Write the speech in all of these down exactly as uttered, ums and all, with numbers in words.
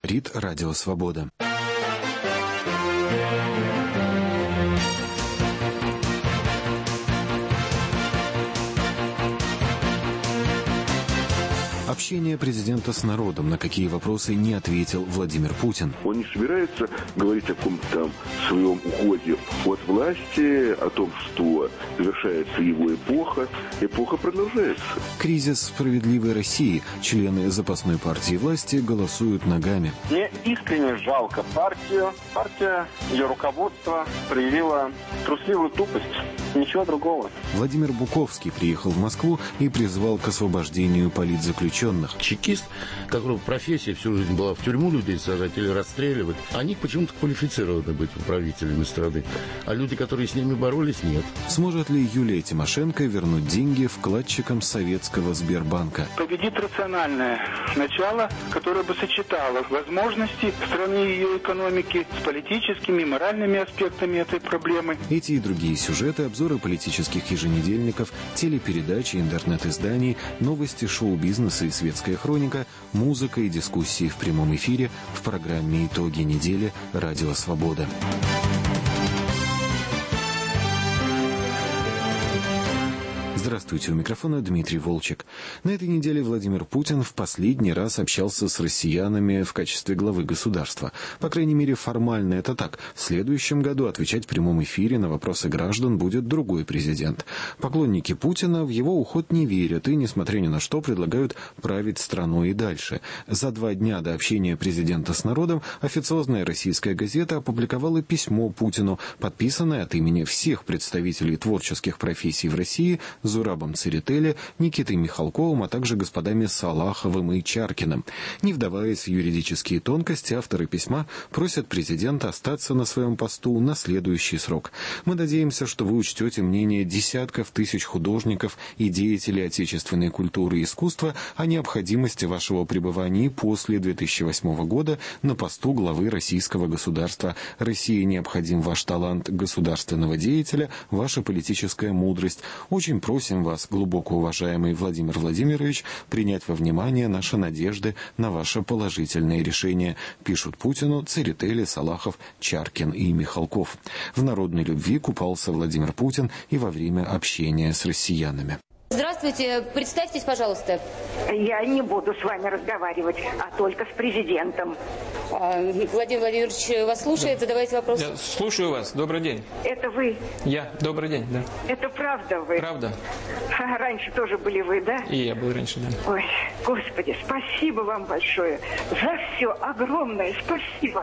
РИД Радио Свобода. Общение президента с народом, на какие вопросы не ответил Владимир Путин. Он не собирается говорить о каком-то там своем уходе от власти, о том, что завершается его эпоха. Эпоха продолжается. Кризис справедливой России. Члены запасной партии власти голосуют ногами. Мне искренне жалко партию. Партия, ее руководство проявило трусливую тупость. Ничего другого. Владимир Буковский приехал в Москву и призвал к освобождению политзаключенных. Чекист, которого профессия всю жизнь была в тюрьму людей сажать или расстреливать, они почему-то квалифицированы быть управителями страны. А люди, которые с ними боролись, нет. Сможет ли Юлия Тимошенко вернуть деньги вкладчикам советского Сбербанка? Победит рациональное начало, которое бы сочетало возможности страны и ее экономики с политическими и моральными аспектами этой проблемы. Эти и другие сюжеты, обзоры политических еженедельников, телепередачи, интернет-изданий, новости шоу-бизнеса и светская хроника, музыка и дискуссии в прямом эфире в программе «Итоги недели» Радио Свобода. Здравствуйте, у микрофона Дмитрий Волчек. На этой неделе Владимир Путин в последний раз общался с россиянами в качестве главы государства. По крайней мере, формально это так. В следующем году отвечать в прямом эфире на вопросы граждан будет другой президент. Поклонники Путина в его уход не верят и, несмотря ни на что, предлагают править страной и дальше. За два дня до общения президента с народом официозная российская газета опубликовала письмо Путину, подписанное от имени всех представителей творческих профессий в России Зурабом Церетели, Никитой Михалковым, а также господами Салаховым и Чаркиным. Не вдаваясь в юридические тонкости, авторы письма просят президента остаться на своем посту на следующий срок. Мы надеемся, что вы учтете мнение десятков тысяч художников и деятелей отечественной культуры и искусства о необходимости вашего пребывания после две тысячи восьмого года на посту главы российского государства. России необходим ваш талант государственного деятеля, ваша политическая мудрость. Очень просим вас, глубоко уважаемый Владимир Владимирович, принять во внимание наши надежды на ваше положительное решение, пишут Путину Церетели, Салахов, Чаркин и Михалков. В народной любви купался Владимир Путин и во время общения с россиянами. Здравствуйте, представьтесь, пожалуйста. Я не буду с вами разговаривать, а только с президентом. А, Владимир Владимирович вас слушает, да. Задавайте вопрос. Я слушаю вас. Добрый день. Это вы? Я. Добрый день, да. Это правда вы? Правда. А раньше тоже были вы, да? И я был раньше, да. Ой, Господи, спасибо вам большое. За все огромное спасибо.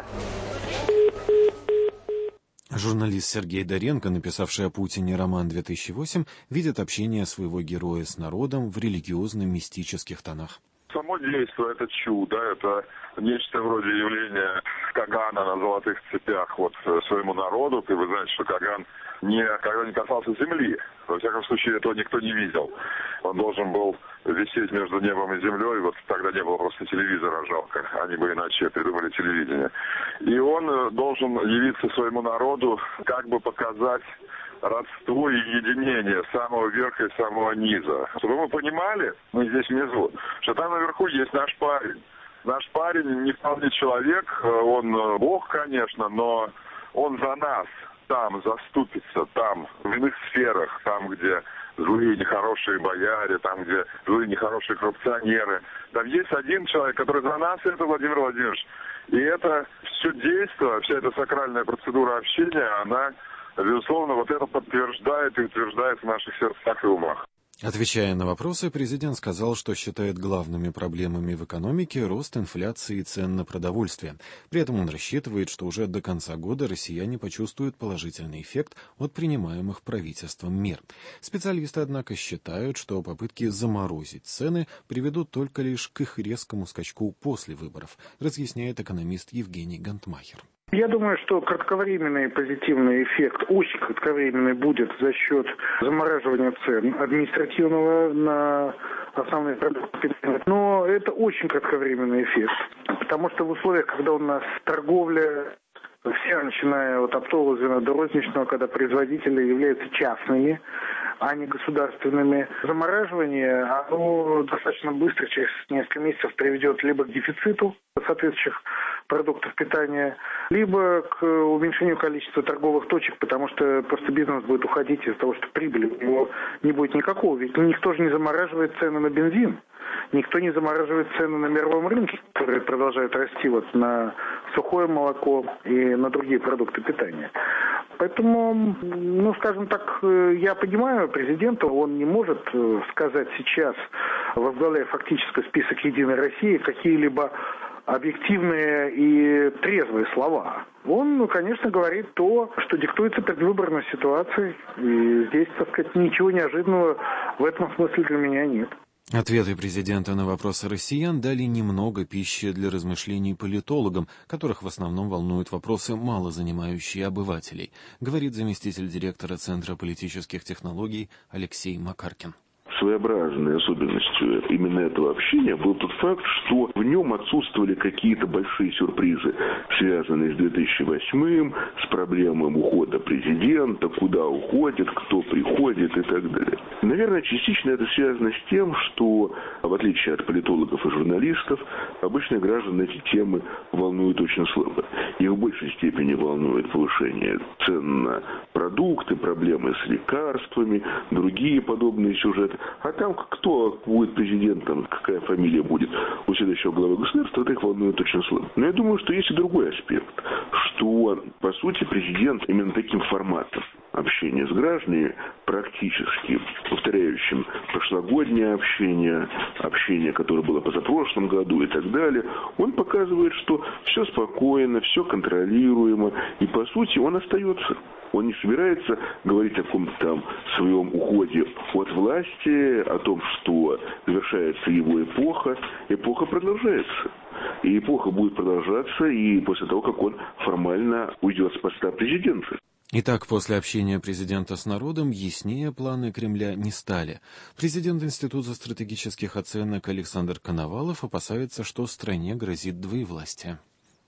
Журналист Сергей Доренко, написавший о Путине роман две тысячи восемь, видит общение своего героя с народом в религиозно-мистических тонах. Само действие – это чудо, это нечто вроде явления Кагана на золотых цепях вот своему народу. И вы знаете, что Каган никогда не касался земли. Во всяком случае, этого никто не видел. Он должен был висеть между небом и землей. Вот тогда не было просто телевизора, жалко. Они бы иначе придумали телевидение. И он должен явиться своему народу, как бы показать родство и единение самого верха и самого низа. Чтобы мы понимали, мы здесь внизу, что там наверху есть наш парень. Наш парень не вполне человек, он Бог, конечно, но он за нас там заступится, там, в иных сферах, там, где злые нехорошие бояре, там, где злые нехорошие коррупционеры. Там есть один человек, который за нас, это Владимир Владимирович. И это все действие, вся эта сакральная процедура общения, она, безусловно, вот это подтверждает и утверждает в наших сердцах и умах. Отвечая на вопросы, президент сказал, что считает главными проблемами в экономике рост инфляции и цен на продовольствие. При этом он рассчитывает, что уже до конца года россияне почувствуют положительный эффект от принимаемых правительством мер. Специалисты, однако, считают, что попытки заморозить цены приведут только лишь к их резкому скачку после выборов, разъясняет экономист Евгений Гантмахер. Я думаю, что кратковременный позитивный эффект, очень кратковременный, будет за счет замораживания цен административного на основные продукты. Но это очень кратковременный эффект, потому что в условиях, когда у нас торговля, все, начиная от оптового звена до розничного, когда производители являются частными, а не государственными, замораживание, оно достаточно быстро, через несколько месяцев, приведет либо к дефициту соответствующих продуктов питания, либо к уменьшению количества торговых точек, потому что просто бизнес будет уходить из-за того, что прибыли у него не будет никакого. Ведь никто же не замораживает цены на бензин, никто не замораживает цены на мировом рынке, которые продолжают расти вот на сухое молоко и на другие продукты питания. Поэтому, ну, скажем так, я понимаю президента, он не может сказать сейчас, возглавляя фактически список «Единой России», какие-либо объективные и трезвые слова. Он, ну, конечно, говорит то, что диктуется предвыборной ситуацией. И здесь, так сказать, ничего неожиданного в этом смысле для меня нет. Ответы президента на вопросы россиян дали немного пищи для размышлений политологам, которых в основном волнуют вопросы, мало занимающие обывателей, говорит заместитель директора Центра политических технологий Алексей Макаркин. Своеобразной особенностью именно этого общения был тот факт, что в нем отсутствовали какие-то большие сюрпризы, связанные с две тысячи восьмым, с проблемой ухода президента, куда уходит, кто приходит и так далее. Наверное, частично это связано с тем, что, в отличие от политологов и журналистов, обычные граждан эти темы волнуют очень слабо. Их в большей степени волнует повышение цен на продукты, проблемы с лекарствами, другие подобные сюжеты. А там кто будет президентом, какая фамилия будет у следующего главы государства, это их волнует очень слабо. Но я думаю, что есть и другой аспект, что, по сути, президент именно таким форматом общения с гражданами, практически повторяющим прошлогоднее общение, общение, которое было позапрошлом году и так далее, он показывает, что все спокойно, все контролируемо, и, по сути, он остается. Он не собирается говорить о каком-то там своем уходе от власти, о том, что завершается его эпоха. Эпоха продолжается. И эпоха будет продолжаться и после того, как он формально уйдет с поста президента. Итак, после общения президента с народом яснее планы Кремля не стали. Президент Института стратегических оценок Александр Коновалов опасается, что стране грозит двоевластие.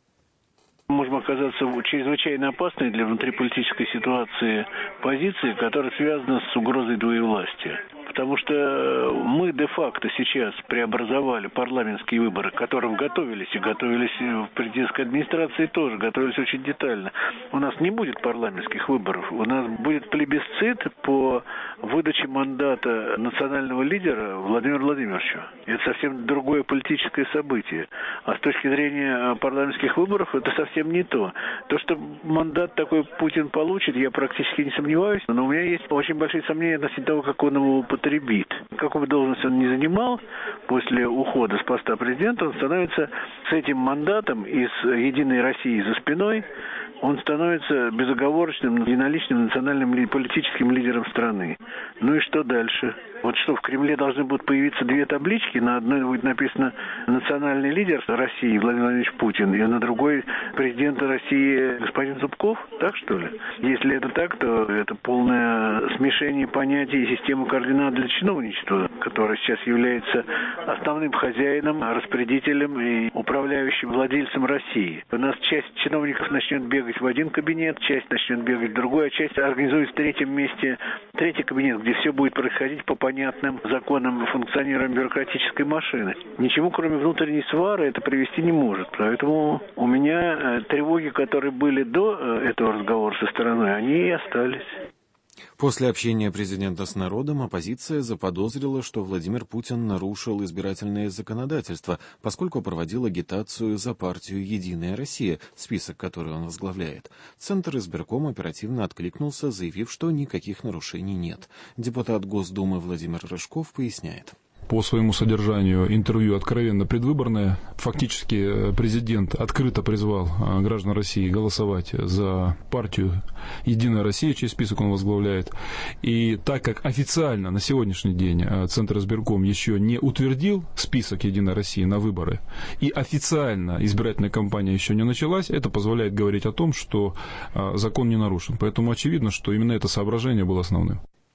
Можем оказаться в чрезвычайно опасной для внутриполитической ситуации позиции, которая связана с угрозой двоевластия. Потому что мы де-факто сейчас преобразовали парламентские выборы, к которым готовились, и готовились в президентской администрации тоже, готовились очень детально. У нас не будет парламентских выборов, у нас будет плебисцит по выдаче мандата национального лидера Владимиру Владимировичу. Это совсем другое политическое событие. А с точки зрения парламентских выборов это совсем не то. То, что мандат такой Путин получит, я практически не сомневаюсь, но у меня есть очень большие сомнения относительно того, как он его употребит. Какую бы должность он ни занимал, после ухода с поста президента, он становится с этим мандатом и с «Единой Россией» за спиной, он становится безоговорочным, единоличным национальным политическим лидером страны. Ну и что дальше? Вот что, в Кремле должны будут появиться две таблички, на одной будет написано «Национальный лидер России Владимир Владимирович Путин», и на другой «Президент России господин Зубков». Так что ли? Если это так, то это полное смешение понятий и системы координат для чиновничества, которое сейчас является основным хозяином, распорядителем и управляющим владельцем России. У нас часть чиновников начнет бегать в один кабинет, часть начнет бегать в другой, а часть организует в третьем месте третий кабинет, где все будет происходить по понятным законам функционирования бюрократической машины. Ничему, кроме внутренней свары, это привести не может. Поэтому у меня тревоги, которые были до этого разговора со стороной, они и остались. После общения президента с народом оппозиция заподозрила, что Владимир Путин нарушил избирательное законодательство, поскольку проводил агитацию за партию «Единая Россия», список которой он возглавляет. Центр избирком оперативно откликнулся, заявив, что никаких нарушений нет. Депутат Госдумы Владимир Рыжков поясняет. По своему содержанию интервью откровенно предвыборное. Фактически президент открыто призвал граждан России голосовать за партию «Единая Россия», чей список он возглавляет. И так как официально на сегодняшний день Центр избирком еще не утвердил список «Единой России» на выборы, и официально избирательная кампания еще не началась, это позволяет говорить о том, что закон не нарушен. Поэтому очевидно, что именно это соображение было основным.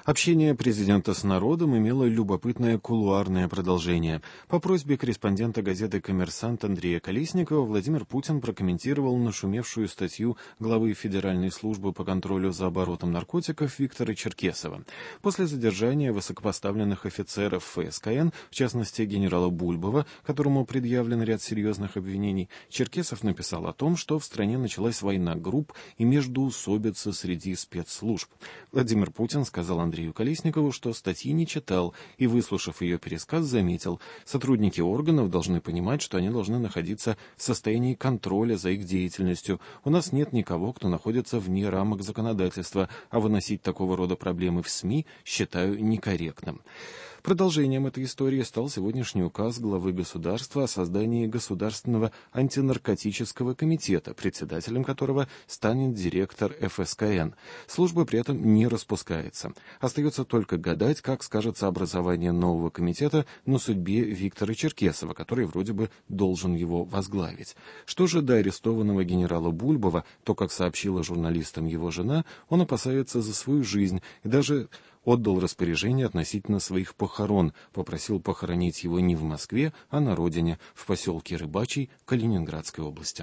Общение президента с народом имело любопытное кулуарное продолжение. По просьбе корреспондента газеты «Коммерсант» Андрея Колесникова Владимир Путин прокомментировал нашумевшую статью главы Федеральной службы по контролю за оборотом наркотиков Виктора Черкесова. После задержания высокопоставленных офицеров эф эс ка эн, в частности генерала Бульбова, которому предъявлен ряд серьезных обвинений, Черкесов написал о том, что в стране началась война групп и междоусобица среди спецслужб. Владимир Путин сказал Андрею Колесникову, что статьи не читал, и, выслушав ее пересказ, заметил: сотрудники органов должны понимать, что они должны находиться в состоянии контроля за их деятельностью. У нас нет никого, кто находится вне рамок законодательства, а выносить такого рода проблемы в СМИ считаю некорректным. Продолжением этой истории стал сегодняшний указ главы государства о создании Государственного антинаркотического комитета, председателем которого станет директор эф эс ка эн. Служба при этом не распускается. Остается только гадать, как скажется образование нового комитета на судьбе Виктора Черкесова, который вроде бы должен его возглавить. Что же до арестованного генерала Бульбова, то, как сообщила журналистам его жена, он опасается за свою жизнь и даже отдал распоряжение относительно своих похорон, попросил похоронить его не в Москве, а на родине, в поселке Рыбачий Калининградской области.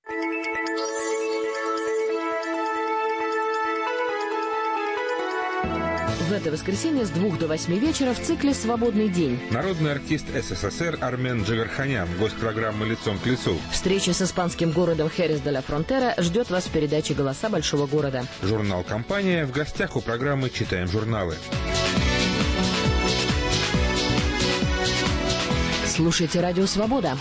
В это воскресенье с двух до восьми вечера в цикле «Свободный день». Народный артист эс эс эс эр Армен Джигарханян, гость программы «Лицом к лицу». Встреча с испанским городом Херес де ла Фронтера ждет вас в передаче «Голоса большого города». Журнал «Компания» в гостях у программы «Читаем журналы». Слушайте «Радио Свобода».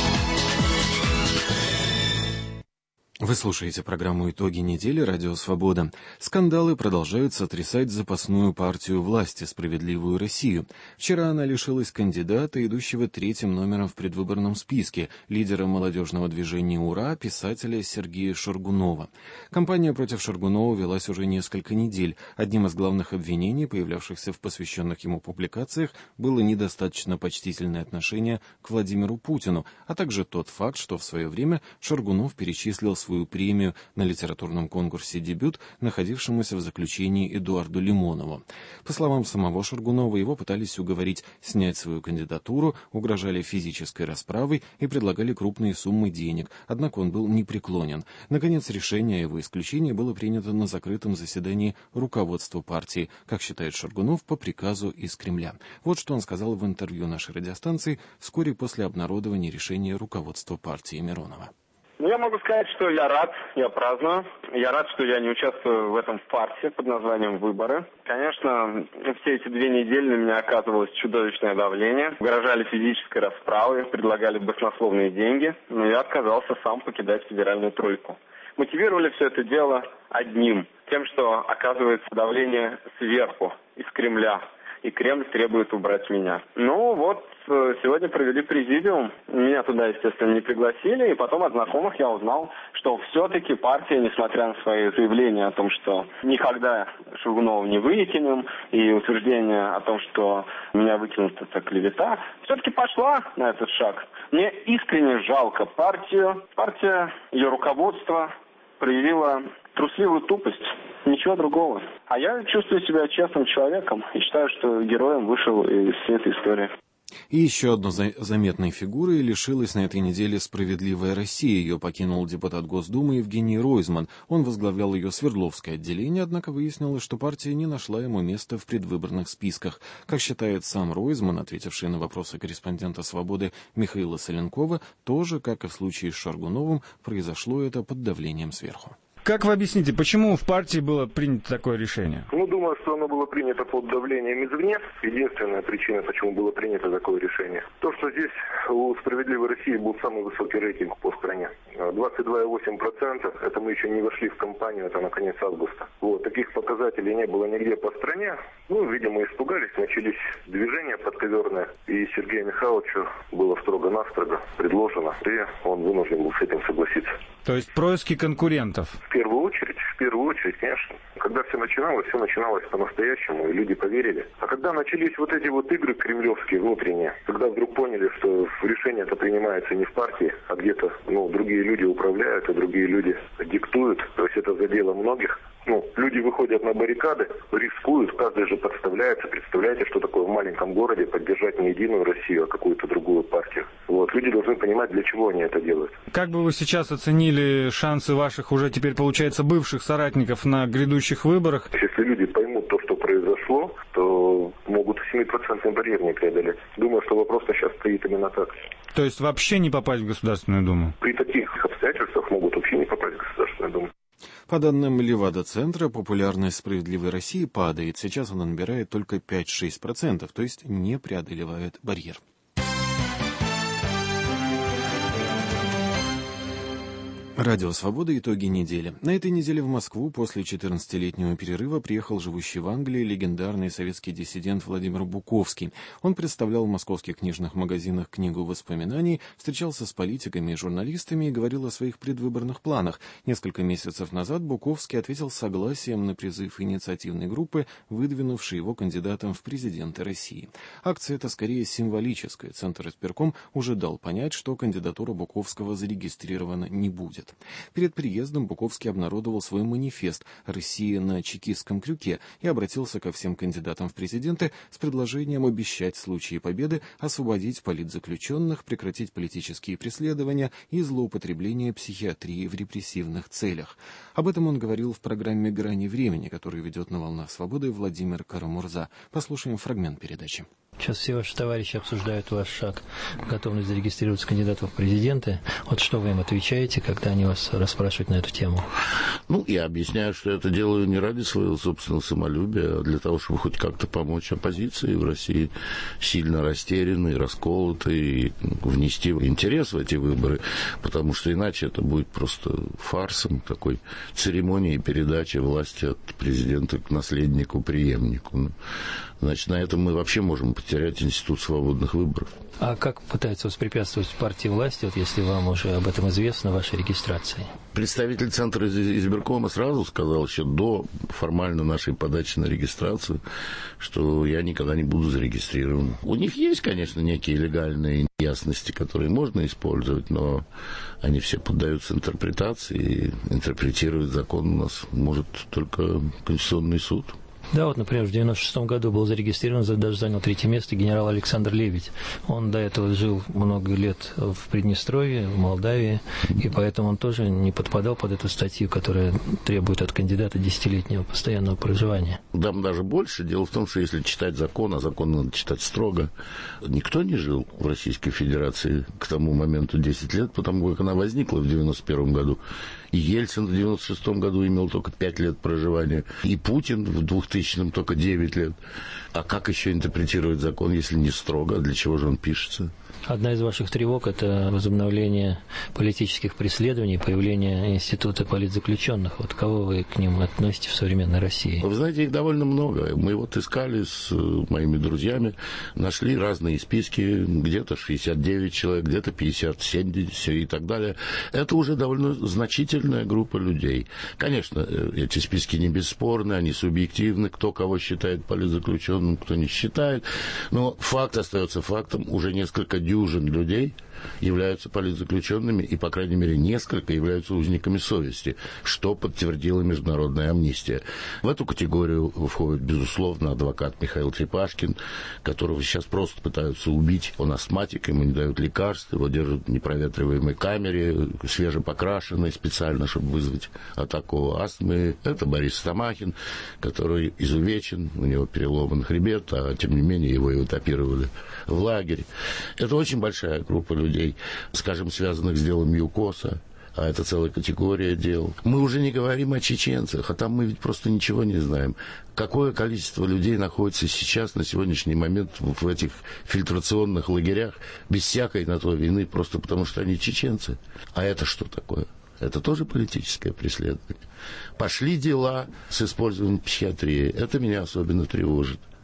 Вы слушаете программу «Итоги недели» «Радио Свобода». Скандалы продолжают сотрясать запасную партию власти «Справедливую Россию». Вчера она лишилась кандидата, идущего третьим номером в предвыборном списке, лидера молодежного движения «Ура», писателя Сергея Шаргунова. Кампания против Шаргунова велась уже несколько недель. Одним из главных обвинений, появлявшихся в посвященных ему публикациях, было недостаточно почтительное отношение к Владимиру Путину, а также тот факт, что в свое время Шаргунов перечислил свою премию на литературном конкурсе «Дебют», находившемуся в заключении Эдуарду Лимонову. По словам самого Шаргунова, его пытались уговорить снять свою кандидатуру, угрожали физической расправой и предлагали крупные суммы денег, однако он был непреклонен. Наконец, решение о его исключении было принято на закрытом заседании руководства партии, как считает Шаргунов, по приказу из Кремля. Вот что он сказал в интервью нашей радиостанции вскоре после обнародования решения руководства партии Миронова. Ну, я могу сказать, что я рад, я праздную. Я рад, что я не участвую в этом фарсе под названием «Выборы». Конечно, все эти две недели на меня оказывалось чудовищное давление. Угрожали физической расправой, предлагали баснословные деньги, но я отказался сам покидать федеральную тройку. Мотивировали все это дело одним, тем, что оказывается давление сверху, из Кремля. И Кремль требует убрать меня. Ну вот, сегодня провели президиум. Меня туда, естественно, не пригласили. И потом от знакомых я узнал, что все-таки партия, несмотря на свои заявления о том, что никогда Шаргунова не выкинем, и утверждение о том, что меня выкинут, это клевета, все-таки пошла на этот шаг. Мне искренне жалко партию. Партия, ее руководство проявила трусливую тупость. Ничего другого. А я чувствую себя честным человеком и считаю, что героем вышел из всей этой истории. И еще одной заметной фигурой лишилась на этой неделе «Справедливая Россия». Ее покинул депутат Госдумы Евгений Ройзман. Он возглавлял ее Свердловское отделение, однако выяснилось, что партия не нашла ему места в предвыборных списках. Как считает сам Ройзман, ответивший на вопросы корреспондента «Свободы» Михаила Соленкова, тоже, как и в случае с Шаргуновым, произошло это под давлением сверху. Как вы объясните, почему в партии было принято такое решение? Ну, думаю, что оно было принято под давлением извне. Единственная причина, почему было принято такое решение, то, что здесь у «Справедливой России» был самый высокий рейтинг по стране. двадцать два и восемь десятых процента, это мы еще не вошли в кампанию, это на конец августа. Вот, таких показателей не было нигде по стране. Ну, видимо, испугались, начались движения подковерные. И Сергею Михайловичу было строго-настрого предложено, и он вынужден был с этим согласиться. То есть происки конкурентов? В первую очередь, в первую очередь, конечно. Когда все все начиналось, все начиналось по-настоящему, и люди поверили. А когда начались вот эти вот игры кремлевские внутренние, когда вдруг поняли, что решение это принимается не в партии, а где-то, ну, другие люди управляют, а другие люди диктуют, то есть это задело многих. Ну, люди выходят на баррикады, рискуют, каждый же подставляется. Представляете, что такое в маленьком городе поддержать не единую Россию, а какую-то другую партию. Вот. Люди должны понимать, для чего они это делают. Как бы вы сейчас оценили шансы ваших уже теперь, получается, бывших соратников на грядущих выборах? Если люди поймут то, что произошло, то могут семипроцентный барьер не преодолеть. Думаю, что вопрос-то сейчас стоит именно так. То есть вообще не попасть в Государственную Думу? При таких обстоятельствах могут вообще не попасть в Государственную Думу. По данным Левада-центра, популярность «Справедливой России» падает. Сейчас она набирает только пять-шесть процентов, то есть не преодолевает барьер. Радио «Свобода. Итоги недели». На этой неделе в Москву после четырнадцатилетнего перерыва приехал живущий в Англии легендарный советский диссидент Владимир Буковский. Он представлял в московских книжных магазинах книгу воспоминаний, встречался с политиками и журналистами и говорил о своих предвыборных планах. Несколько месяцев назад Буковский ответил согласием на призыв инициативной группы, выдвинувшей его кандидатом в президенты России. Акция эта скорее символическая. Центр избирком уже дал понять, что кандидатура Буковского зарегистрирована не будет. Перед приездом Буковский обнародовал свой манифест «Россия на чекистском крюке» и обратился ко всем кандидатам в президенты с предложением обещать в случае победы освободить политзаключенных, прекратить политические преследования и злоупотребление психиатрии в репрессивных целях. Об этом он говорил в программе «Грани времени», которую ведет на «Волнах Свободы» Владимир Карамурза. Послушаем фрагмент передачи. Сейчас все ваши товарищи обсуждают ваш шаг, готовность зарегистрироваться кандидатом в президенты. Вот что вы им отвечаете, когда они вас расспрашивают на эту тему? Ну, я объясняю, что я это делаю не ради своего собственного самолюбия, а для того, чтобы хоть как-то помочь оппозиции в России, сильно растерянной, расколотой, и внести интерес в эти выборы, потому что иначе это будет просто фарсом, такой церемонией передачи власти от президента к наследнику, преемнику. Значит, на этом мы вообще можем потерять институт свободных выборов. А как пытается воспрепятствовать партии власти, вот если вам уже об этом известно, вашей регистрации? Представитель Центра избиркома сразу сказал еще до формально нашей подачи на регистрацию, что я никогда не буду зарегистрирован. У них есть, конечно, некие легальные неясности, которые можно использовать, но они все поддаются интерпретации, и интерпретировать закон у нас может только Конституционный суд. Да, вот, например, в девяносто шестом году был зарегистрирован, даже занял третье место генерал Александр Лебедь. Он до этого жил много лет в Приднестровье, в Молдавии, и поэтому он тоже не подпадал под эту статью, которая требует от кандидата десятилетнего постоянного проживания. Там даже больше. Дело в том, что если читать закон, а закон надо читать строго, никто не жил в Российской Федерации к тому моменту десять лет, потому как она возникла в девяносто первом году. И Ельцин в девяносто шестом году имел только пять лет проживания, и Путин в двухтысячном только девять лет. А как еще интерпретировать закон, если не строго? Для чего же он пишется? Одна из ваших тревог – это возобновление политических преследований, появление института политзаключенных. Вот кого вы к ним относите в современной России? Вы знаете, их довольно много. Мы вот искали с моими друзьями, нашли разные списки, где-то шестьдесят девять человек, где-то пятьдесят, семьдесят и так далее. Это уже довольно значительная группа людей. Конечно, эти списки не бесспорны, они субъективны, кто кого считает политзаключенным, кто не считает. Но факт остается фактом, уже несколько дюжин людей являются политзаключенными, и, по крайней мере, несколько являются узниками совести, что подтвердила международная амнистия. В эту категорию входит, безусловно, адвокат Михаил Трепашкин, которого сейчас просто пытаются убить. Он астматик, ему не дают лекарств, его держат в непроветриваемой камере, свежепокрашенной специально, чтобы вызвать атаку астмы. Это Борис Стамахин, который изувечен, у него переломан хребет, а тем не менее его и этапировали в лагерь. Это очень большая группа людей, скажем, связанных с делом ЮКОСа, а это целая категория дел. Мы уже не говорим о чеченцах, а там мы ведь просто ничего не знаем. Какое количество людей находится сейчас, на сегодняшний момент, в этих фильтрационных лагерях, без всякой на то вины, просто потому что они чеченцы. А это что такое? Это тоже политическое преследование. Пошли дела с использованием психиатрии. Это меня особенно тревожит.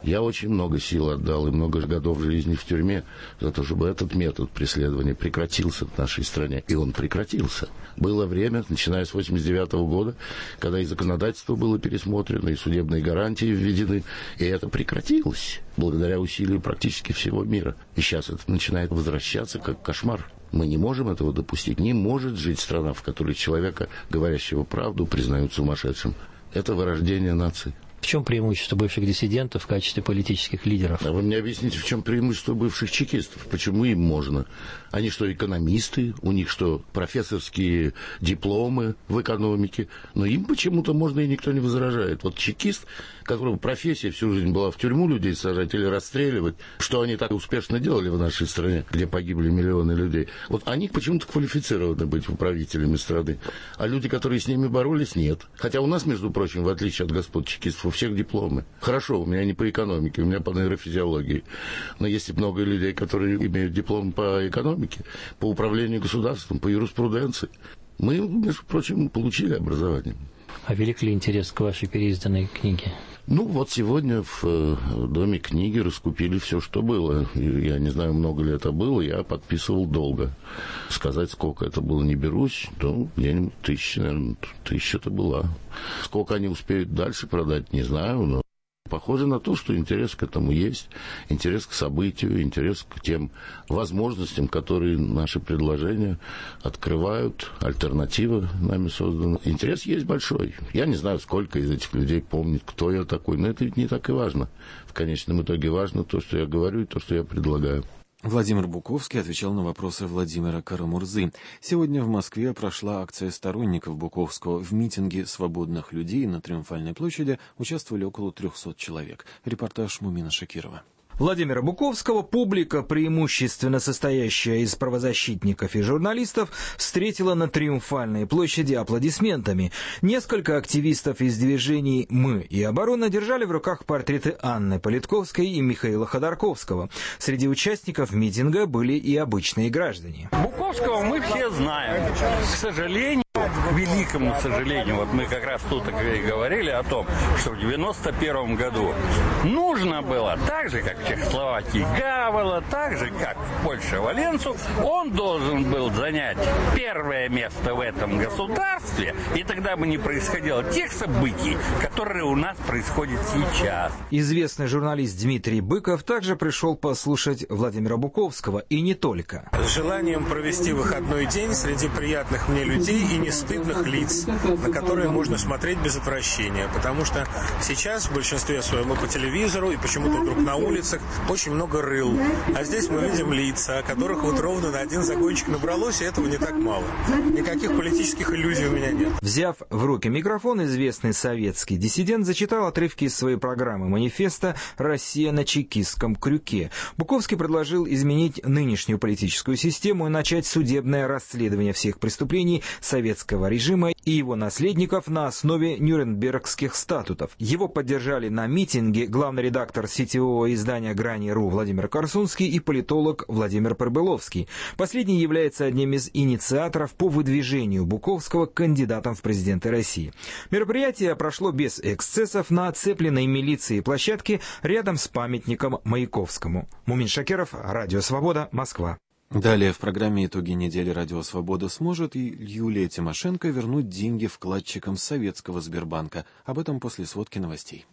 Я очень много сил отдал и много годов жизни в тюрьме за то, чтобы этот метод преследования прекратился в нашей стране. И он прекратился. Было время, начиная с восемьдесят девятого года, когда и законодательство было пересмотрено, и судебные гарантии введены, и это прекратилось благодаря усилию практически всего мира. И сейчас это начинает возвращаться как кошмар. Мы не можем этого допустить. Не может жить страна, в которой человека, говорящего правду, признают сумасшедшим. Это вырождение нации. В чем преимущество бывших диссидентов в качестве политических лидеров? А вы мне объясните, в чем преимущество бывших чекистов? Почему им можно? Они что, экономисты? У них что, профессорские дипломы в экономике? Но им почему-то можно, и никто не возражает. Вот чекист, которого профессия всю жизнь была в тюрьму людей сажать или расстреливать, что они так успешно делали в нашей стране, где погибли миллионы людей. Вот они почему-то квалифицированы быть управителями страны. А люди, которые с ними боролись, нет. Хотя у нас, между прочим, в отличие от господ чекистов, у всех дипломы. Хорошо, у меня не по экономике, у меня по нейрофизиологии. Но есть много людей, которые имеют диплом по экономике, по управлению государством, по юриспруденции. Мы, между прочим, получили образование. А велик ли интерес к вашей переизданной книге? Ну, вот сегодня в Доме книги раскупили все, что было. Я не знаю, много ли это было, я подписывал долго. Сказать, сколько это было, не берусь. Ну, где-нибудь тысяча, наверное, тысяча-то была. Сколько они успеют дальше продать, не знаю, но похоже на то, что интерес к этому есть, интерес к событию, интерес к тем возможностям, которые наши предложения открывают, альтернатива нами создана. Интерес есть большой. Я не знаю, сколько из этих людей помнит, кто я такой, но это ведь не так и важно. В конечном итоге важно то, что я говорю, и то, что я предлагаю. Владимир Буковский отвечал на вопросы Владимира Карамурзы. Сегодня в Москве прошла акция сторонников Буковского. В митинге свободных людей на Триумфальной площади участвовали около трехсот человек. Репортаж Мумина Шакирова. Владимира Буковского публика, преимущественно состоящая из правозащитников и журналистов, встретила на Триумфальной площади аплодисментами. Несколько активистов из движений «Мы» и «Оборона» держали в руках портреты Анны Политковской и Михаила Ходорковского. Среди участников митинга были и обычные граждане. Буковского мы все знаем. К сожалению, к великому сожалению, вот мы как раз тут и говорили о том, что в девяносто первом году нужно было, так же, как в Чехословакии Гавела, так же, как в Польше Валенцу, он должен был занять первое место в этом государстве, и тогда бы не происходило тех событий, которые у нас происходят сейчас. Известный журналист Дмитрий Быков также пришел послушать Владимира Буковского, и не только. С желанием провести выходной день среди приятных мне людей и не стыдных лиц, на которые можно смотреть без отвращения, потому что сейчас в большинстве своем и по телевизору, и почему-то вдруг на улицах очень много рыл, а здесь мы видим лица, которых вот ровно на один загончик набралось, и этого не так мало. Никаких политических иллюзий у меня нет. Взяв в руки микрофон, известный советский диссидент зачитал отрывки из своей программы манифеста «Россия на чекистском крюке». Буковский предложил изменить нынешнюю политическую систему и начать судебное расследование всех преступлений советского режима и его наследников на основе Нюрнбергских статутов. Его поддержали на митинге главный редактор сетевого издания «Грани.ру» Владимир Корсунский и политолог Владимир Прибыловский. Последний является одним из инициаторов по выдвижению Буковского кандидатом в президенты России. Мероприятие прошло без эксцессов на оцепленной милицией площадке рядом с памятником Маяковскому. Мумин Шакиров, Радио Свобода, Москва. Далее в программе «Итоги недели. Радио Свобода» сможет и Юлия Тимошенко вернуть деньги вкладчикам Советского Сбербанка. Об этом после сводки новостей.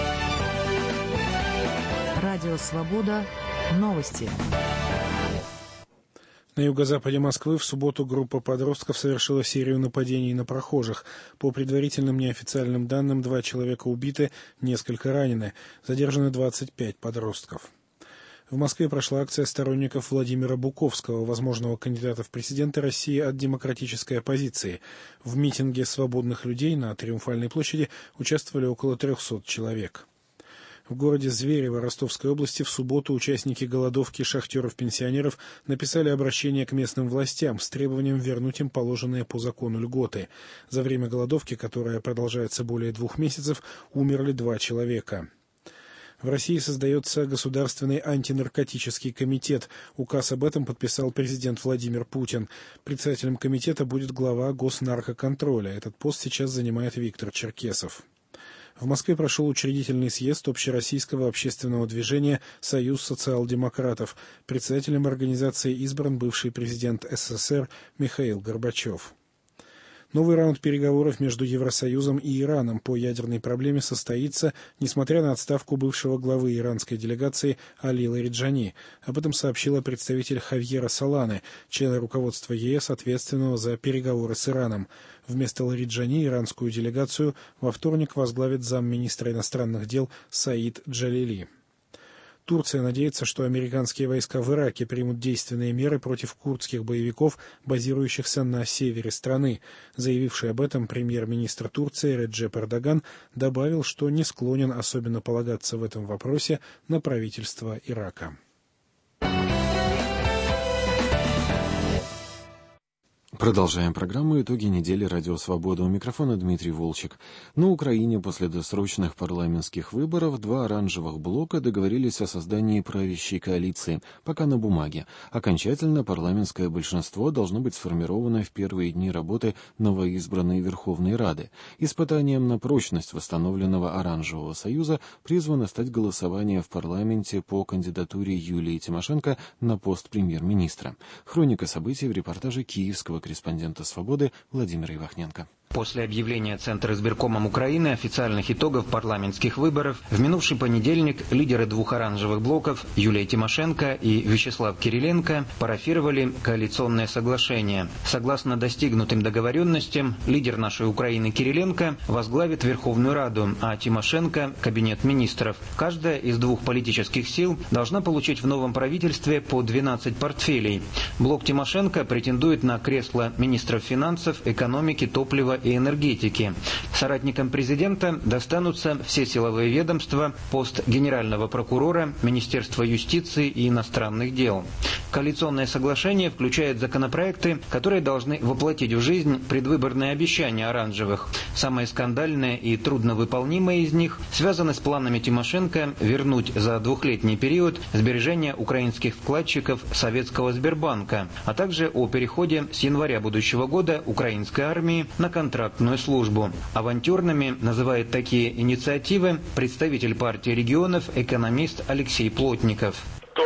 Радио Свобода. Новости. На юго-западе Москвы в субботу группа подростков совершила серию нападений на прохожих. По предварительным неофициальным данным, два человека убиты, несколько ранены. Задержаны двадцать пять подростков. В Москве прошла акция сторонников Владимира Буковского, возможного кандидата в президенты России от демократической оппозиции. В митинге свободных людей на Триумфальной площади участвовали около трехсот человек. В городе Зверево Ростовской области в субботу участники голодовки шахтеров-пенсионеров написали обращение к местным властям с требованием вернуть им положенные по закону льготы. За время голодовки, которая продолжается более двух месяцев, умерли два человека. В России создается Государственный антинаркотический комитет. Указ об этом подписал президент Владимир Путин. Председателем комитета будет глава Госнаркоконтроля. Этот пост сейчас занимает Виктор Черкесов. В Москве прошел учредительный съезд общероссийского общественного движения «Союз социал-демократов». Председателем организации избран бывший президент СССР Михаил Горбачев. Новый раунд переговоров между Евросоюзом и Ираном по ядерной проблеме состоится, несмотря на отставку бывшего главы иранской делегации Али Лариджани. Об этом сообщила представитель Хавьера Соланы, члена руководства ЕС, ответственного за переговоры с Ираном. Вместо Лариджани иранскую делегацию во вторник возглавит замминистра иностранных дел Саид Джалили. Турция надеется, что американские войска в Ираке примут действенные меры против курдских боевиков, базирующихся на севере страны. Заявивший об этом премьер-министр Турции Реджеп Эрдоган добавил, что не склонен особенно полагаться в этом вопросе на правительство Ирака. Продолжаем программу «Итоги недели. Радио Свобода». У микрофона Дмитрий Волчек. На Украине после досрочных парламентских выборов два оранжевых блока договорились о создании правящей коалиции, пока на бумаге. Окончательно парламентское большинство должно быть сформировано в первые дни работы новоизбранной Верховной Рады. Испытанием на прочность восстановленного Оранжевого союза призвано стать голосование в парламенте по кандидатуре Юлии Тимошенко на пост премьер-министра. Хроника событий в репортаже киевского корреспондента «Свободы» Владимира Ивахненко. После объявления Центра избиркомом Украины официальных итогов парламентских выборов в минувший понедельник лидеры двух оранжевых блоков Юлия Тимошенко и Вячеслав Кириленко парафировали коалиционное соглашение. Согласно достигнутым договоренностям, лидер нашей Украины Кириленко возглавит Верховную Раду, а Тимошенко – Кабинет министров. Каждая из двух политических сил должна получить в новом правительстве по двенадцать портфелей. Блок Тимошенко претендует на кресло министров финансов, экономики, топлива и энергетики. Соратникам президента достанутся все силовые ведомства, пост генерального прокурора, Министерство юстиции и иностранных дел. Коалиционное соглашение включает законопроекты, которые должны воплотить в жизнь предвыборные обещания оранжевых. Самые скандальные и трудновыполнимые из них связаны с планами Тимошенко вернуть за двухлетний период сбережения украинских вкладчиков советского Сбербанка, а также о переходе с января будущего года украинской армии на контрактную службу. Авантюрными называет такие инициативы представитель партии регионов, экономист Алексей Плотников.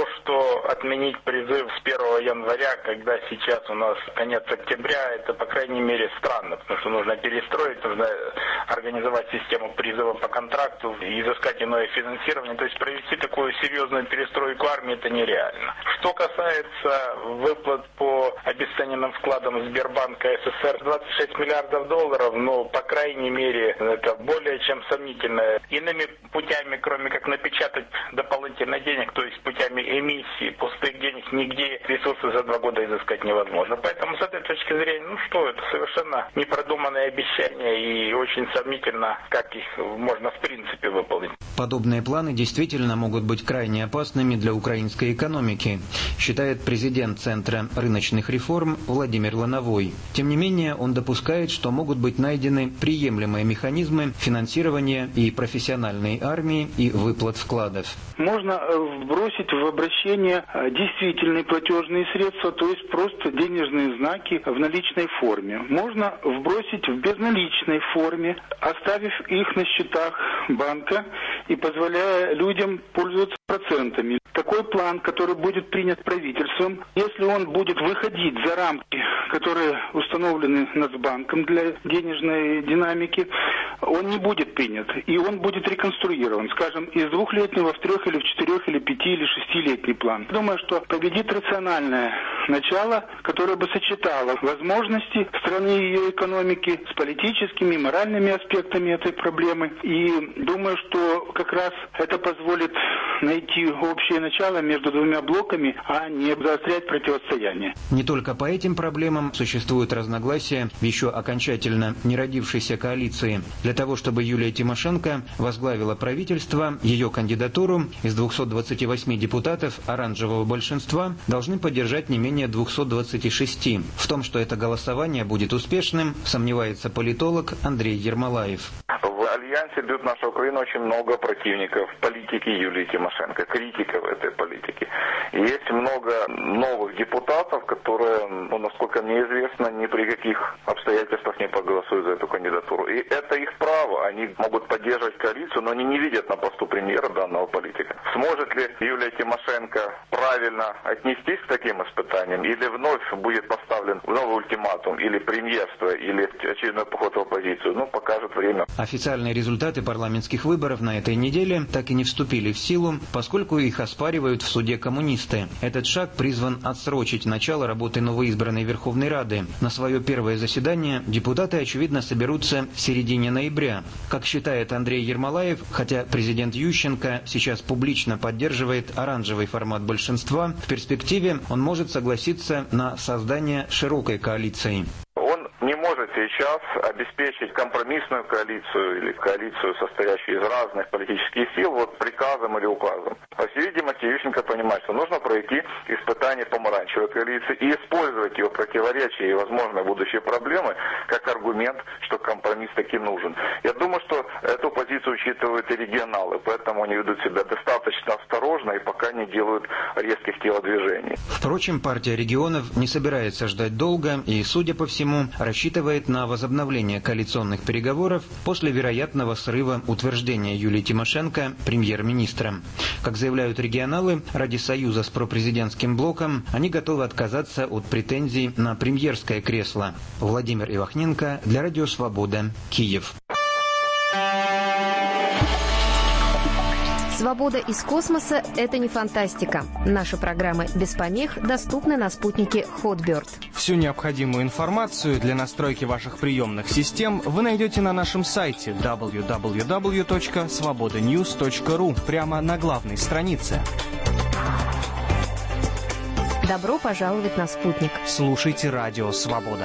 Отменить призыв с первого января, когда сейчас у нас конец октября, это, по крайней мере, странно, потому что нужно перестроить, нужно организовать систему призыва по контракту, изыскать иное финансирование. То есть провести такую серьезную перестройку армии это нереально. Что касается выплат по обесцененным вкладам Сбербанка СССР, двадцать шесть миллиардов долларов, ну, по крайней мере, это более чем сомнительно. Иными путями, кроме как напечатать дополнительно денег, то есть путями эмиссии, пустых денег нигде ресурсы за два года изыскать невозможно. Поэтому с этой точки зрения, ну что, это совершенно непродуманные обещания и очень сомнительно, как их можно в принципе выполнить. Подобные планы действительно могут быть крайне опасными для украинской экономики, считает президент Центра рыночных реформ Владимир Лановой. Тем не менее, он допускает, что могут быть найдены приемлемые механизмы финансирования и профессиональной армии, и выплат вкладов. Можно вбросить в обращение действительные платежные средства, то есть просто денежные знаки в наличной форме. Можно вбросить в безналичной форме, оставив их на счетах банка и позволяя людям пользоваться процентами. Такой план, который будет принят правительством, если он будет выходить за рамки, которые установлены Нацбанком для денежной динамики, он не будет принят. И он будет реконструирован, скажем, из двухлетнего в трех или в четырех или пяти или шестилетний план. Думаю, что победит рациональное начало, которое бы сочетало возможности страны и ее экономики с политическими и моральными аспектами этой проблемы. И думаю, что как раз это позволит найти общее начало между двумя блоками, а не заострять противостояние. Не только по этим проблемам существуют разногласия в еще окончательно не родившейся коалиции. Для того, чтобы Юлия Тимошенко возглавила правительство, ее кандидатуру из двухсот двадцати восьми депутатов оранжевого большинства должны поддержать не менее двухсот двадцати шести. В том, что это голосование будет успешным, сомневается политолог Андрей Ермолаев. В Альянсе «Бьют нашу Украину» очень много противников политики Юлии Тимошенко, критиков этой политики. И есть много новых депутатов, которые, ну, насколько мне известно, ни при каких обстоятельствах не проголосуют за эту кандидатуру. И это их право. Они могут поддерживать коалицию, но они не видят на посту премьера данного политика. Сможет ли Юлия Тимошенко правильно отнестись к таким испытаниям? Или вновь будет поставлен новый ультиматум, или премьерство, или очередной поход в оппозицию? Ну, покажет время. Официальные результаты парламентских выборов на этой неделе так и не вступили в силу, поскольку их оспаривают в суде коммунисты. Этот шаг призван отсрочить начало работы новоизбранной Верховной Рады. На свое первое заседание депутаты, очевидно, соберутся в середине ноября. Как считает Андрей Ермолаев, хотя президент Ющенко сейчас публично поддерживает оранжевый формат большинства, в перспективе он может согласиться на создание широкой коалиции. Не может сейчас обеспечить компромиссную коалицию или коалицию, состоящую из разных политических сил, вот приказом или указом. По всей видимости, Ющенко понимает, что нужно пройти испытание помаранчевой коалиции и использовать ее противоречия и возможные будущие проблемы как аргумент, что компромисс таки нужен. Я думаю, что эту позицию учитывают и регионалы, поэтому они ведут себя достаточно осторожно и пока не делают резких телодвижений. Впрочем, партия регионов не собирается ждать долго и, судя по всему, рассчитывает на возобновление коалиционных переговоров после вероятного срыва утверждения Юлии Тимошенко премьер-министром. Как заявляют регионалы, ради союза с пропрезидентским блоком они готовы отказаться от претензий на премьерское кресло. Владимир Ивахненко для Радио Свобода, Киев. Свобода из космоса – это не фантастика. Наши программы без помех доступны на спутнике Hotbird. Всю необходимую информацию для настройки ваших приемных систем вы найдете на нашем сайте дабл ю дабл ю дабл ю точка свобода ньюс точка ру прямо на главной странице. Добро пожаловать на спутник. Слушайте Радио Свобода.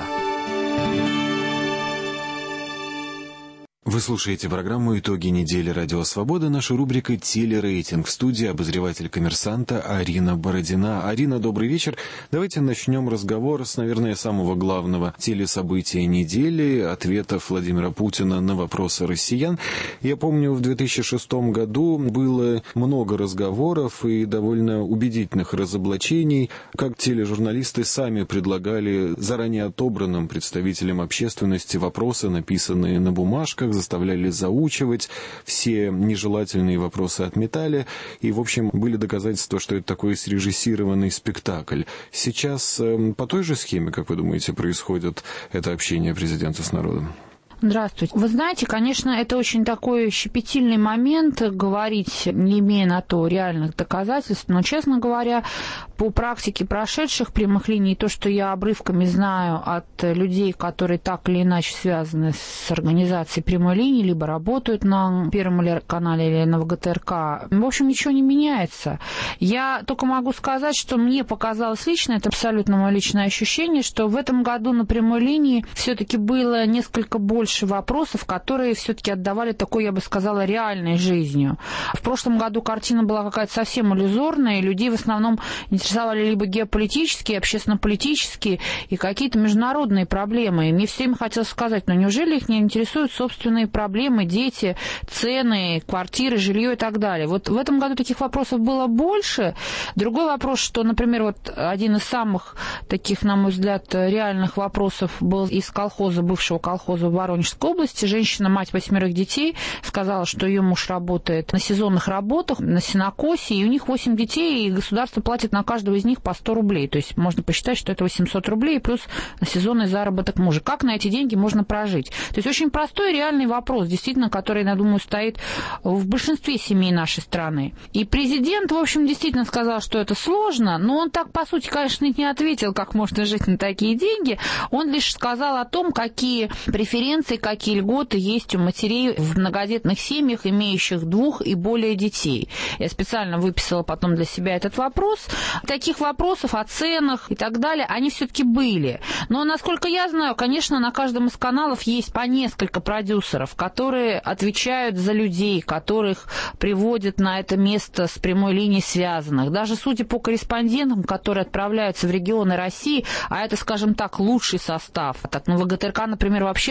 Вы слушаете программу «Итоги недели. Радио Свобода». Наша рубрика «Телерейтинг». В студии обозреватель «Коммерсанта» Арина Бородина. Арина, добрый вечер. Давайте начнем разговор с, наверное, самого главного телесобытия недели, ответов Владимира Путина на вопросы россиян. Я помню, в две тысячи шестом году было много разговоров и довольно убедительных разоблачений, как тележурналисты сами предлагали заранее отобранным представителям общественности вопросы, написанные на бумажках, заставляли заучивать, все нежелательные вопросы отметали, и, в общем, были доказательства, что это такой срежиссированный спектакль. Сейчас э, по той же схеме, как вы думаете, происходит это общение президента с народом? Здравствуйте. Вы знаете, конечно, это очень такой щепетильный момент говорить, не имея на то реальных доказательств, но, честно говоря, по практике прошедших прямых линий, то, что я обрывками знаю от людей, которые так или иначе связаны с организацией прямой линии, либо работают на Первом канале или на ВГТРК, в общем, ничего не меняется. Я только могу сказать, что мне показалось лично, это абсолютно мое личное ощущение, что в этом году на прямой линии все-таки было несколько больше вопросов, которые все-таки отдавали такой, я бы сказала, реальной жизнью. В прошлом году картина была какая-то совсем иллюзорная, и людей в основном интересовали либо геополитические, общественно-политические и какие-то международные проблемы. И мне все время хотелось сказать, ну неужели их не интересуют собственные проблемы, дети, цены, квартиры, жилье и так далее. Вот в этом году таких вопросов было больше. Другой вопрос, что, например, вот один из самых таких, на мой взгляд, реальных вопросов был из колхоза, бывшего колхоза в Воронежской области. Женщина, мать восьмерых детей, сказала, что ее муж работает на сезонных работах, на сенокосе, и у них восемь детей, и государство платит на каждого из них по сто рублей. То есть можно посчитать, что это восемьсот рублей плюс на сезонный заработок мужа. Как на эти деньги можно прожить? То есть очень простой реальный вопрос, действительно, который, я думаю, стоит в большинстве семей нашей страны. И президент, в общем, действительно сказал, что это сложно, но он так, по сути, конечно, не ответил, как можно жить на такие деньги. Он лишь сказал о том, какие преференции, какие льготы есть у матерей в многодетных семьях, имеющих двух и более детей. Я специально выписала потом для себя этот вопрос. Таких вопросов о ценах и так далее, они все-таки были. Но, насколько я знаю, конечно, на каждом из каналов есть по несколько продюсеров, которые отвечают за людей, которых приводят на это место с прямой линией связанных. Даже судя по корреспондентам, которые отправляются в регионы России, а это, скажем так, лучший состав. Так, ну, ВГТРК, например, вообще в этот раз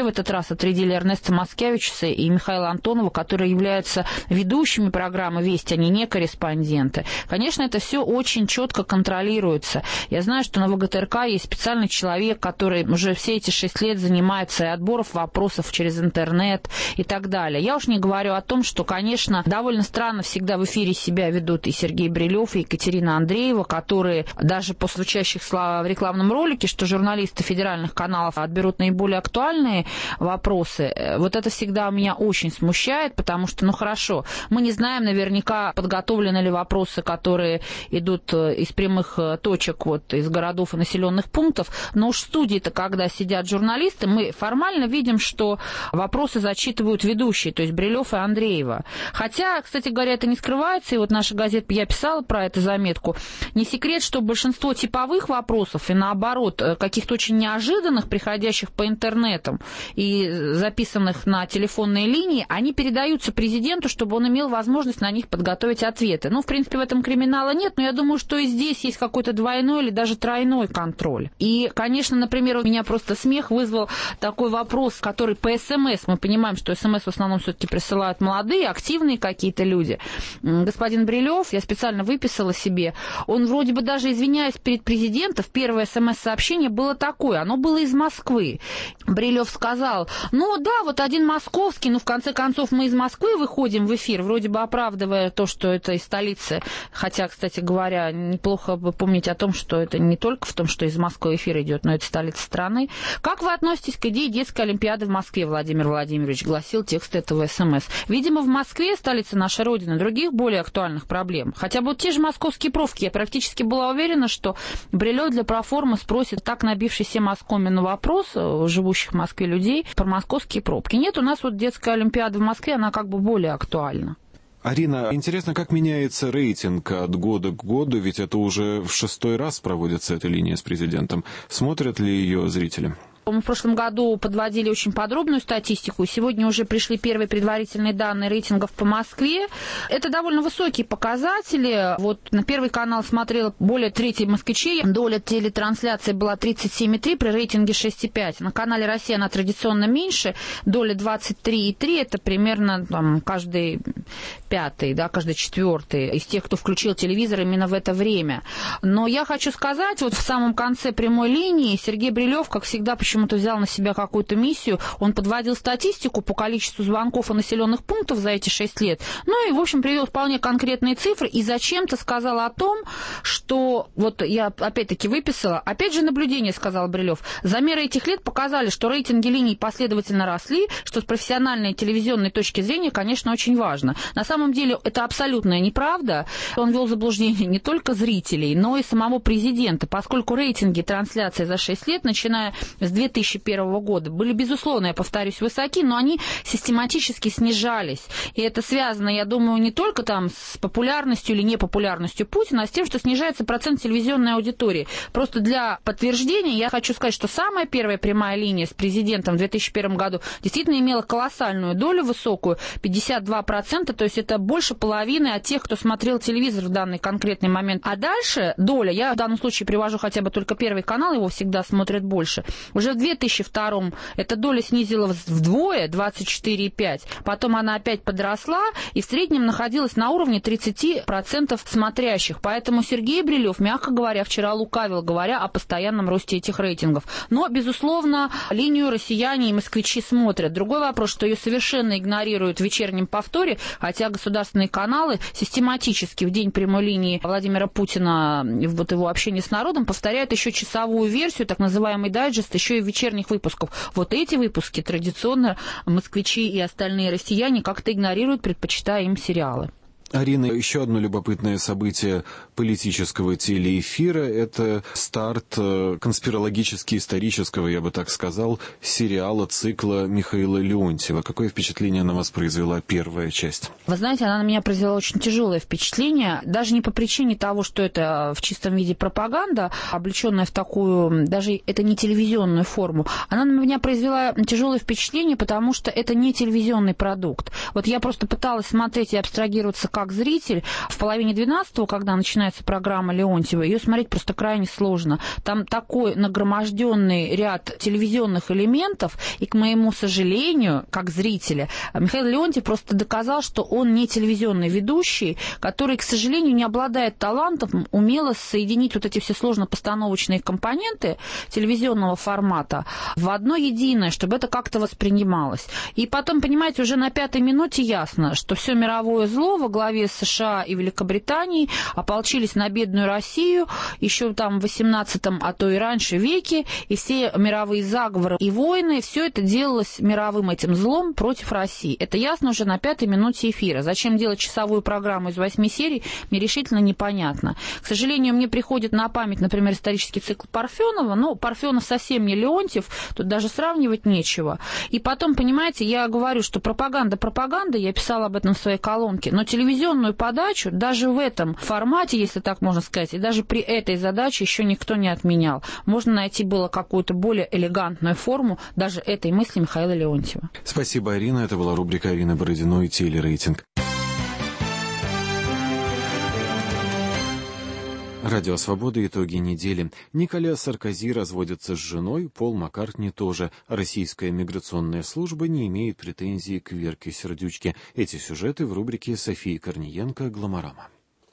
нас отрядили Эрнеста Маскевичуса и Михаила Антонова, которые являются ведущими программы «Вести», они не корреспонденты. Конечно, это все очень четко контролируется. Я знаю, что на ВГТРК есть специальный человек, который уже все эти шесть лет занимается и отбором вопросов через интернет и так далее. Я уж не говорю о том, что, конечно, довольно странно всегда в эфире себя ведут и Сергей Брилев, и Екатерина Андреева, которые даже по звучащих слов в рекламном ролике, что журналисты федеральных каналов отберут наиболее актуальные вопросы, вот это всегда меня очень смущает, потому что, ну хорошо, мы не знаем наверняка, подготовлены ли вопросы, которые идут из прямых точек, вот, из городов и населенных пунктов, но уж в студии-то, когда сидят журналисты, мы формально видим, что вопросы зачитывают ведущие, то есть Брилев и Андреева. Хотя, кстати говоря, это не скрывается, и вот наша газета, я писала про эту заметку, не секрет, что большинство типовых вопросов и, наоборот, каких-то очень неожиданных, приходящих по интернетам и записанных на телефонные линии, они передаются президенту, чтобы он имел возможность на них подготовить ответы. Ну, в принципе, в этом криминала нет, но я думаю, что и здесь есть какой-то двойной или даже тройной контроль. И, конечно, например, у меня просто смех вызвал такой вопрос, который по СМС, мы понимаем, что СМС в основном все-таки присылают молодые, активные какие-то люди. Господин Брилев, я специально выписала себе, он вроде бы даже, извиняясь перед президентом, первое СМС-сообщение было такое, оно было из Москвы. Брилев сказал, ну да, вот один московский, ну в конце концов мы из Москвы выходим в эфир, вроде бы оправдывая то, что это из столицы, хотя, кстати говоря, неплохо бы помнить о том, что это не только в том, что из Москвы эфир идет, но это столица страны. Как вы относитесь к идее детской олимпиады в Москве, Владимир Владимирович, гласил текст этого СМС. Видимо, в Москве, столице нашей Родины, других более актуальных проблем. Хотя бы вот те же московские пробки. Я практически была уверена, что Брилев для проформы спросит так набивший всем оскомину вопрос живущих в Москве людей про московские пробки. Нет, у нас вот детская олимпиада в Москве, она как бы более актуальна. Арина, интересно, как меняется рейтинг от года к году, ведь это уже в шестой раз проводится эта линия с президентом. Смотрят ли ее зрители? Мы в прошлом году подводили очень подробную статистику. Сегодня уже пришли первые предварительные данные рейтингов по Москве. Это довольно высокие показатели. Вот на Первый канал смотрело более трети москвичей. Доля телетрансляции была тридцать семь и три при рейтинге шесть и пять. На канале «Россия» она традиционно меньше. Доля двадцать три и три. Это примерно там, каждый пятый, да, каждый четвертый из тех, кто включил телевизор именно в это время. Но я хочу сказать, вот в самом конце прямой линии Сергей Брилев, как всегда, почему почему-то взял на себя какую-то миссию, он подводил статистику по количеству звонков и населенных пунктов за эти шесть лет, ну и, в общем, привел вполне конкретные цифры и зачем-то сказал о том, что, вот я опять-таки выписала, опять же наблюдение, сказал Брилев, замеры этих лет показали, что рейтинги линий последовательно росли, что с профессиональной телевизионной точки зрения, конечно, очень важно. На самом деле это абсолютная неправда. Он ввел в заблуждение не только зрителей, но и самого президента, поскольку рейтинги трансляции за шесть лет, начиная с две тысячи первого года, были, безусловно, я повторюсь, высоки, но они систематически снижались. И это связано, я думаю, не только там с популярностью или непопулярностью Путина, а с тем, что снижается процент телевизионной аудитории. Просто для подтверждения я хочу сказать, что самая первая прямая линия с президентом в две тысячи первом году действительно имела колоссальную долю высокую, пятьдесят два процента, то есть это больше половины от тех, кто смотрел телевизор в данный конкретный момент. А дальше доля, я в данном случае привожу хотя бы только Первый канал, его всегда смотрят больше, уже в две тысячи втором эта доля снизилась вдвое, двадцать четыре и пять процента. Потом она опять подросла и в среднем находилась на уровне тридцать процентов смотрящих. Поэтому Сергей Брилев, мягко говоря, вчера лукавил, говоря о постоянном росте этих рейтингов. Но, безусловно, линию россияне и москвичи смотрят. Другой вопрос, что ее совершенно игнорируют в вечернем повторе, хотя государственные каналы систематически в день прямой линии Владимира Путина, вот его общения с народом, повторяют еще часовую версию, так называемый дайджест, еще и вечерних выпусков. Вот эти выпуски традиционно москвичи и остальные россияне как-то игнорируют, предпочитая им сериалы. Арина, еще одно любопытное событие политического телеэфира – это старт конспирологически-исторического, я бы так сказал, сериала, цикла Михаила Леонтьева. Какое впечатление на вас произвела первая часть? Вы знаете, она на меня произвела очень тяжелое впечатление, даже не по причине того, что это в чистом виде пропаганда, облеченная в такую, даже это не телевизионную форму. Она на меня произвела тяжелое впечатление, потому что это не телевизионный продукт. Вот я просто пыталась смотреть и абстрагироваться, как как зритель, в половине двенадцатого, когда начинается программа Леонтьева, ее смотреть просто крайне сложно. Там такой нагроможденный ряд телевизионных элементов, и, к моему сожалению, как зрителя, Михаил Леонтьев просто доказал, что он не телевизионный ведущий, который, к сожалению, не обладает талантом умело соединить вот эти все сложно-постановочные компоненты телевизионного формата в одно единое, чтобы это как-то воспринималось. И потом, понимаете, уже на пятой минуте ясно, что все мировое зло во главе с США и Великобританией ополчились на бедную Россию еще там в восемнадцатом, а то и раньше веке, и все мировые заговоры и войны, все это делалось мировым этим злом против России. Это ясно уже на пятой минуте эфира. Зачем делать часовую программу из восьми серий, мне решительно непонятно. К сожалению, мне приходит на память, например, исторический цикл Парфенова, но Парфенов совсем не Леонтьев, тут даже сравнивать нечего. И потом, понимаете, я говорю, что пропаганда, пропаганда, я писала об этом в своей колонке, но телевизионную подачу даже в этом формате, если так можно сказать, и даже при этой задаче еще никто не отменял. Можно найти было какую-то более элегантную форму даже этой мысли Михаила Леонтьева. Спасибо, Арина. Это была рубрика Арины Бородиной «Телерейтинг». Радио «Свобода. Итоги недели». Николя Саркози разводится с женой, Пол Маккартни тоже. Российская миграционная служба не имеет претензий к Верке Сердючке. Эти сюжеты в рубрике Софии Корниенко «Гломорама».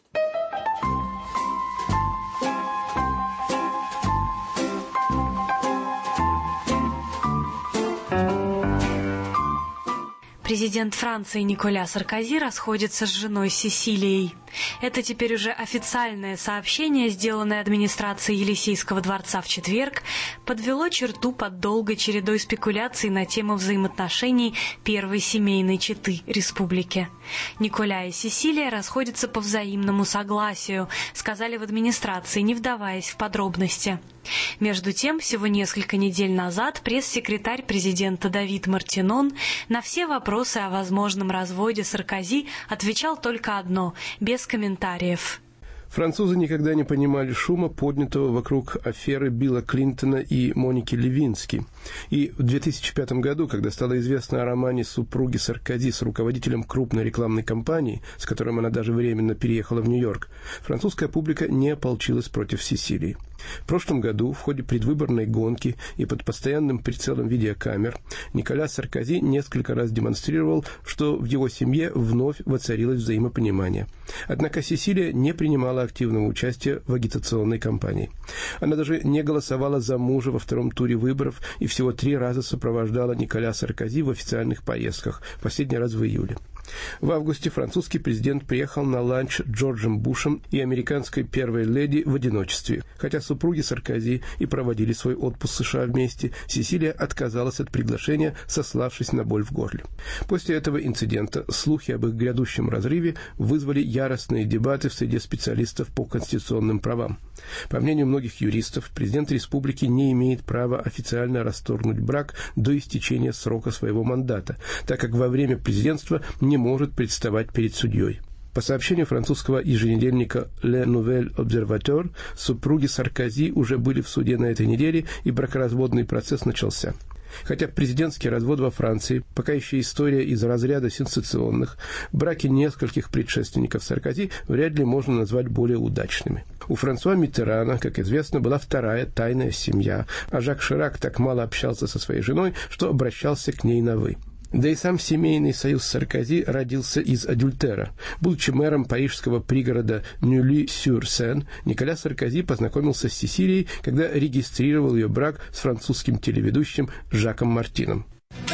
Президент Франции Николя Саркози расходится с женой Сесилией. Это теперь уже официальное сообщение, сделанное администрацией Елисейского дворца в четверг, подвело черту под долгой чередой спекуляций на тему взаимоотношений первой семейной четы республики. Николя и Сесилия расходятся по взаимному согласию, сказали в администрации, не вдаваясь в подробности. Между тем, всего несколько недель назад пресс-секретарь президента Давид Мартинон на все вопросы о возможном разводе Саркози отвечал только одно – без комментариев. Французы никогда не понимали шума, поднятого вокруг аферы Билла Клинтона и Моники Левински. И в две тысячи пятом году, когда стало известно о романе супруги Саркози с руководителем крупной рекламной кампании, с которым она даже временно переехала в Нью-Йорк, французская публика не ополчилась против Сесилии. В прошлом году в ходе предвыборной гонки и под постоянным прицелом видеокамер Николя Саркози несколько раз демонстрировал, что в его семье вновь воцарилось взаимопонимание. Однако Сесилия не принимала активного участия в агитационной кампании. Она даже не голосовала за мужа во втором туре выборов и всего три раза сопровождала Николя Саркози в официальных поездках, последний раз в июле. В августе французский президент приехал на ланч с Джорджем Бушем и американской первой леди в одиночестве. Хотя супруги Саркози и проводили свой отпуск в США вместе, Сесилия отказалась от приглашения, сославшись на боль в горле. После этого инцидента слухи об их грядущем разрыве вызвали яростные дебаты в среде специалистов по конституционным правам. По мнению многих юристов, президент республики не имеет права официально расторгнуть брак до истечения срока своего мандата, так как во время президентства не может представать перед судьей. По сообщению французского еженедельника Le Nouvel Observateur, супруги Саркози уже были в суде на этой неделе, и бракоразводный процесс начался. Хотя президентский развод во Франции пока еще история из разряда сенсационных, браки нескольких предшественников Саркози вряд ли можно назвать более удачными. У Франсуа Миттерана, как известно, была вторая тайная семья, а Жак Ширак так мало общался со своей женой, что обращался к ней на «вы». Да и сам семейный союз Саркози родился из адюльтера. Будучи мэром парижского пригорода Нюли-сюр-Сен, Николя Саркози познакомился с Сесилией, когда регистрировал ее брак с французским телеведущим Жаком Мартином.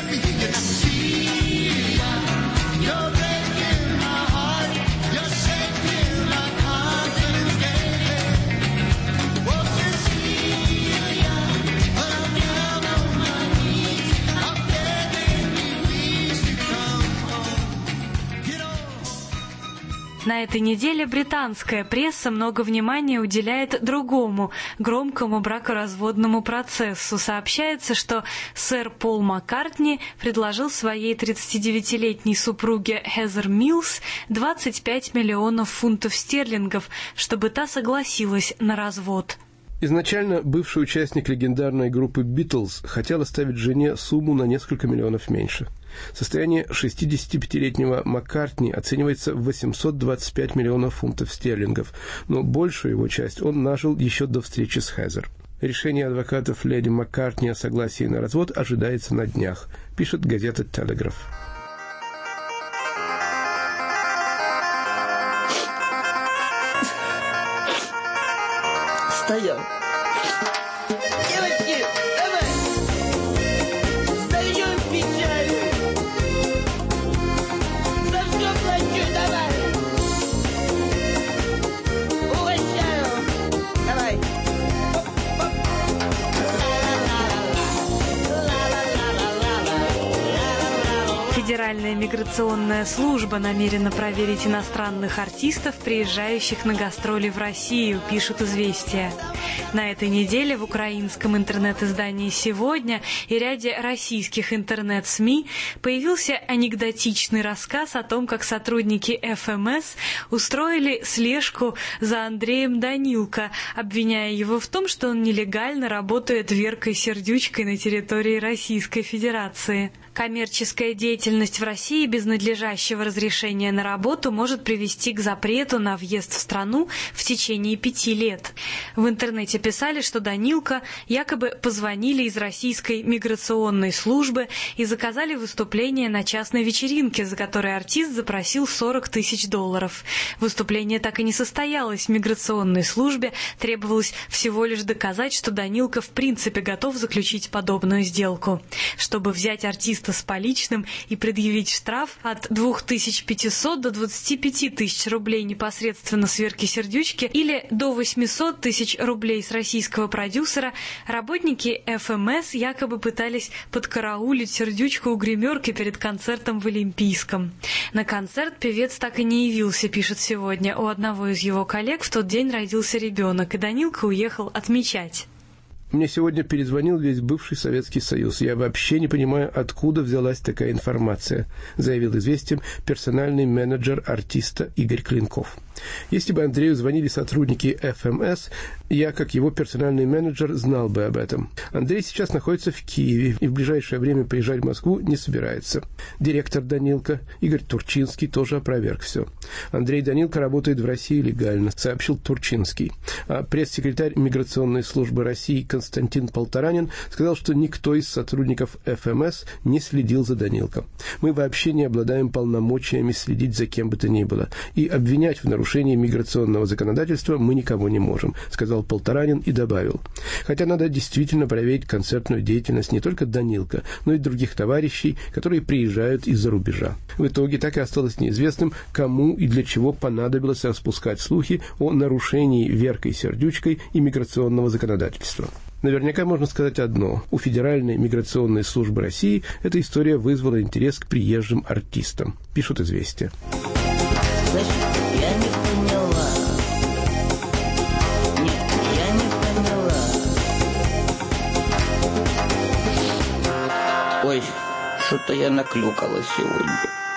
На этой неделе британская пресса много внимания уделяет другому, громкому бракоразводному процессу. Сообщается, что сэр Пол Маккартни предложил своей тридцатидевятилетней супруге Хезер Миллс двадцать пять миллионов фунтов стерлингов, чтобы та согласилась на развод. Изначально бывший участник легендарной группы «Битлз» хотел оставить жене сумму на несколько миллионов меньше. Состояние шестидесятипятилетнего Маккартни оценивается в восемьсот двадцать пять миллионов фунтов стерлингов, но большую его часть он нажил еще до встречи с Хезер. Решение адвокатов леди Маккартни о согласии на развод ожидается на днях, пишет газета «Телеграф». Стоял. Девочки, давай! Зальем печаль! За все плачу, давай! Угощаю! Давай! Федеральная миграционная служба намерена проверить иностранных артистов, приезжающих на гастроли в Россию, пишут «Известия». На этой неделе в украинском интернет-издании «Сегодня» и ряде российских интернет-СМИ появился анекдотичный рассказ о том, как сотрудники эф эм эс устроили слежку за Андреем Данилко, обвиняя его в том, что он нелегально работает Веркой-Сердючкой на территории Российской Федерации. Коммерческая деятельность в России без надлежащего разрешения на работу может привести к запрету на въезд в страну в течение пяти лет. В интернете писали, что Данилко якобы позвонили из российской миграционной службы и заказали выступление на частной вечеринке, за которое артист запросил сорок тысяч долларов. Выступление так и не состоялось. В миграционной службе требовалось всего лишь доказать, что Данилко в принципе готов заключить подобную сделку. Чтобы взять артиста с поличным и предъявить штраф от двух тысяч пятисот до двадцати пяти тысяч рублей непосредственно с Верки-Сердючки или до восьмисот тысяч рублей с российского продюсера, работники эф эм эс якобы пытались подкараулить Сердючку у гримерки перед концертом в Олимпийском. На концерт певец так и не явился, пишет «Сегодня». У одного из его коллег в тот день родился ребенок, и Данилко уехал отмечать. Мне сегодня перезвонил весь бывший Советский Союз. Я вообще не понимаю, откуда взялась такая информация, заявил «Известиям» персональный менеджер артиста Игорь Клинков. Если бы Андрею звонили сотрудники эф эм эс, я, как его персональный менеджер, знал бы об этом. Андрей сейчас находится в Киеве и в ближайшее время приезжать в Москву не собирается. Директор Данилко, Игорь Турчинский, тоже опроверг все. Андрей Данилко работает в России легально, сообщил Турчинский. А пресс-секретарь миграционной службы России Константин Полторанин сказал, что никто из сотрудников эф эм эс не следил за Данилко. Мы вообще не обладаем полномочиями следить за кем бы то ни было. И обвинять в нарушении миграционного законодательства мы никого не можем, сказал Полторанин и добавил. Хотя надо действительно проверить концертную деятельность не только Данилко, но и других товарищей, которые приезжают из-за рубежа. В итоге так и осталось неизвестным, кому и для чего понадобилось распускать слухи о нарушении Веркой-Сердючкой иммиграционного законодательства. Наверняка можно сказать одно. У Федеральной миграционной службы России эта история вызвала интерес к приезжим артистам, пишут «Известия». Значит, я не поняла. Нет, я не поняла. Ой, что-то я наклюкала сегодня.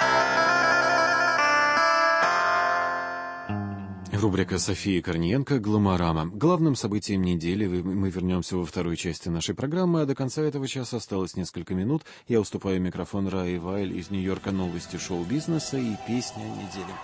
Рубрика Софии Корниенко «Гломорама». Главным событием недели мы вернемся во второй части нашей программы, а до конца этого часа осталось несколько минут. Я уступаю микрофон Раи Вайль из Нью-Йорка, новости шоу-бизнеса и песня недели.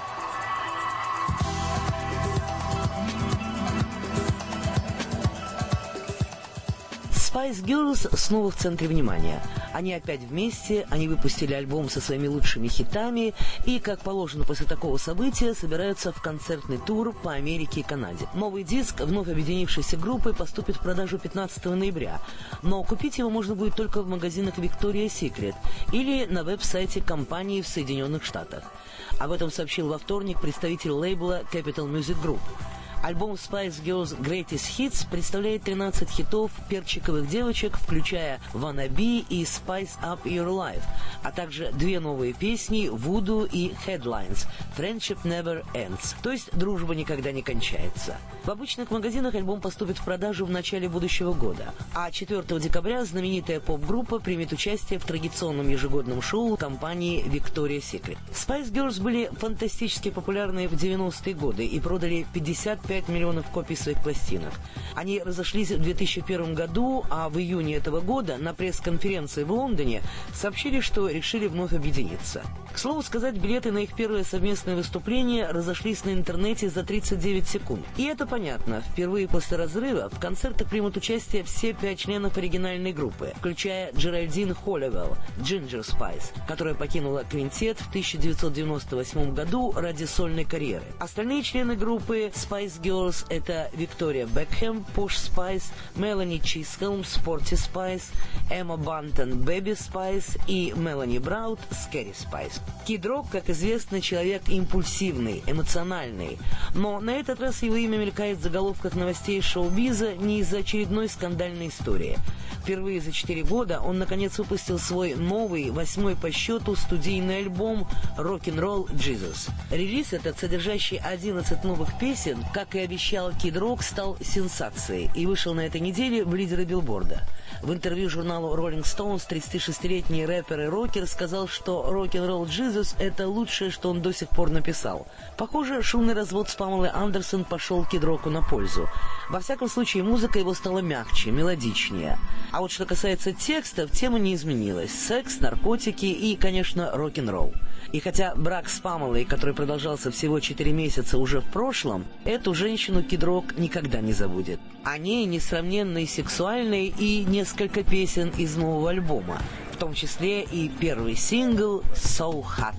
Spice Girls снова в центре внимания. Они опять вместе, они выпустили альбом со своими лучшими хитами и, как положено после такого события, собираются в концертный тур по Америке и Канаде. Новый диск вновь объединившейся группы поступит в продажу пятнадцатого ноября, но купить его можно будет только в магазинах Victoria's Secret или на веб-сайте компании в Соединенных Штатах. Об этом сообщил во вторник представитель лейбла Capital Music Group. Альбом Spice Girls Greatest Hits представляет тринадцать хитов перчиковых девочек, включая Wannabe и Spice Up Your Life, а также две новые песни Voodoo и Headlines Friendship Never Ends, то есть дружба никогда не кончается. В обычных магазинах альбом поступит в продажу в начале будущего года, а четвёртого декабря знаменитая поп-группа примет участие в традиционном ежегодном шоу компании Victoria's Secret. Spice Girls были фантастически популярны в девяностые годы и продали пятьдесят пять миллионов копий своих пластинок. Они разошлись в две тысячи первом году, а в июне этого года на пресс-конференции в Лондоне сообщили, что решили вновь объединиться. К слову сказать, билеты на их первое совместное выступление разошлись на интернете за тридцать девять секунд. И это понятно. Впервые после разрыва в концертах примут участие все пять членов оригинальной группы, включая Джеральдин Холливелл, Джинджер Спайс, которая покинула квинтет в тысяча девятьсот девяносто восьмом году ради сольной карьеры. Остальные члены группы Spice Girls — это Виктория Бекхэм, Пош Спайс, Мелани Чисхолм, Спорти Спайс, Эмма Бантон, Бэби Спайс и Мелани Браут, Скэри Спайс. Кид Рок, как известно, человек импульсивный, эмоциональный. Но на этот раз его имя мелькает в заголовках новостей шоу-биза не из-за очередной скандальной истории. Впервые за четыре года он, наконец, выпустил свой новый, восьмой по счету, студийный альбом «Rock'n'Roll Jesus». Релиз этот, содержащий одиннадцать новых песен, как и обещал Кид Рок, стал сенсацией и вышел на этой неделе в лидеры билборда. В интервью журналу Rolling Stones тридцатишестилетний рэпер и рокер сказал, что «Rock'n'Roll Jesus» — это лучшее, что он до сих пор написал. Похоже, шумный развод с Памелой Андерсон пошел Кид Року на пользу. Во всяком случае, музыка его стала мягче, мелодичнее. А вот что касается текстов, тема не изменилась. Секс, наркотики и, конечно, рок-н-ролл. И хотя брак с Памелой, который продолжался всего четыре месяца, уже в прошлом, эту женщину Кид Рок никогда не забудет. О ней несравненной, сексуальной и несколько песен из нового альбома, в том числе и первый сингл «So Hot».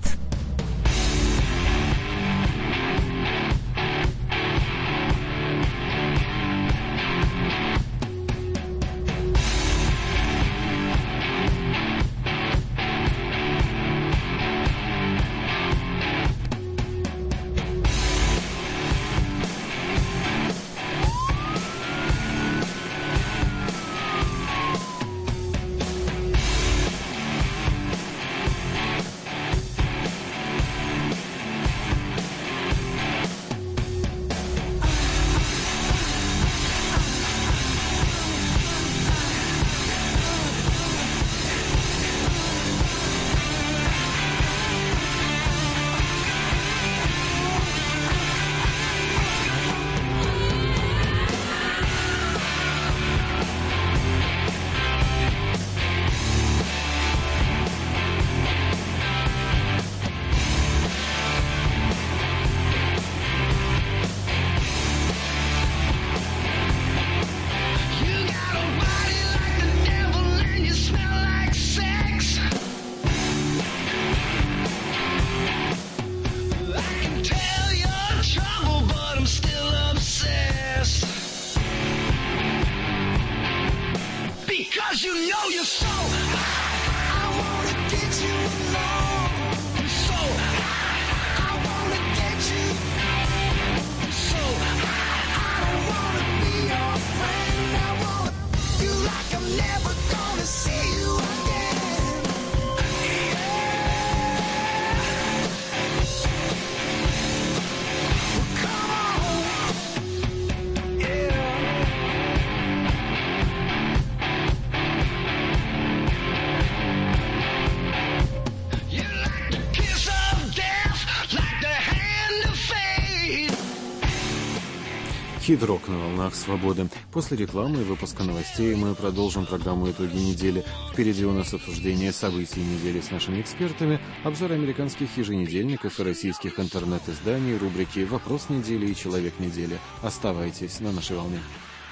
Кид Рок на волнах свободы. После рекламы и выпуска новостей мы продолжим программу «Итоги недели». Впереди у нас обсуждение событий недели с нашими экспертами, обзор американских еженедельников и российских интернет-изданий, рубрики «Вопрос недели» и «Человек недели». Оставайтесь на нашей волне.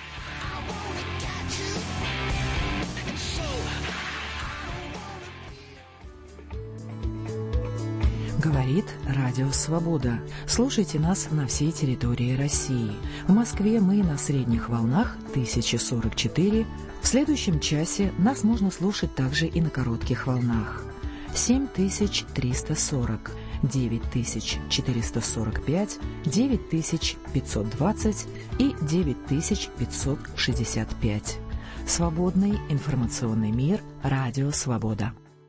Говорит Радио Свобода. Слушайте нас на всей территории России. В Москве мы на средних волнах тысяча сорок четыре. В следующем часе нас можно слушать также и на коротких волнах. семь тысяч триста сорок, девять тысяч четыреста сорок пять, девять тысяч пятьсот двадцать и девять тысяч пятьсот шестьдесят пять. Свободный информационный мир. Радио Свобода.